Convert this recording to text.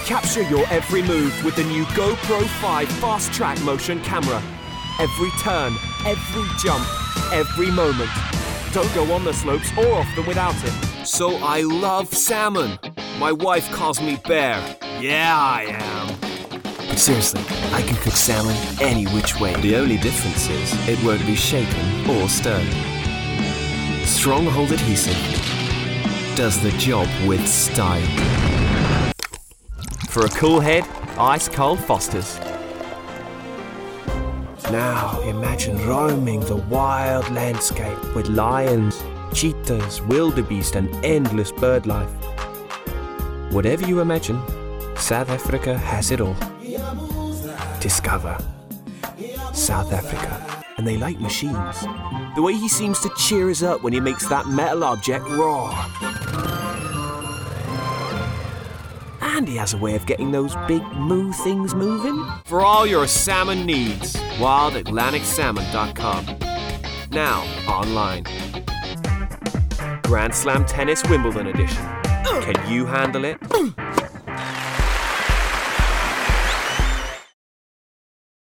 Capture your every move with the new GoPro 5 Fast Track Motion Camera. Every turn, every jump, every moment. Don't go on the slopes or off them without it. So I love salmon. My wife calls me Bear. Yeah, I am. But seriously, I can cook salmon any which way. The only difference is it won't be shaken or stirred. Stronghold Adhesive does the job with style. For a cool head, ice cold Foster's. Now imagine roaming the wild landscape with lions, cheetahs, wildebeest and endless bird life. Whatever you imagine, South Africa has it all. Discover South Africa. And they like machines. The way he seems to cheer us up when he makes that metal object roar. And he has a way of getting those big moo things moving. For all your salmon needs, wildatlanticsalmon.com. Now, online. Grand Slam Tennis Wimbledon Edition. Can you handle it?